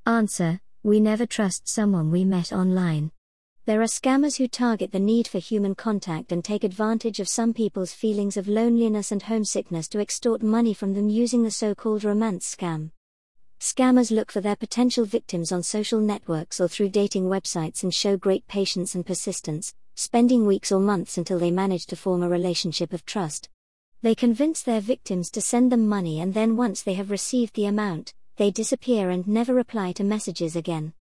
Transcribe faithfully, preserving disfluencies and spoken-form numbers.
Answer: we never trust someone we met online. There are scammers who target the need for human contact and take advantage of some people's feelings of loneliness and homesickness to extort money from them using the so-called romance scam. Scammers look for their potential victims on social networks or through dating websites and show great patience and persistence, spending weeks or months until they manage to form a relationship of trust. They convince their victims to send them money, and then once they have received the amount, they disappear and never reply to messages again.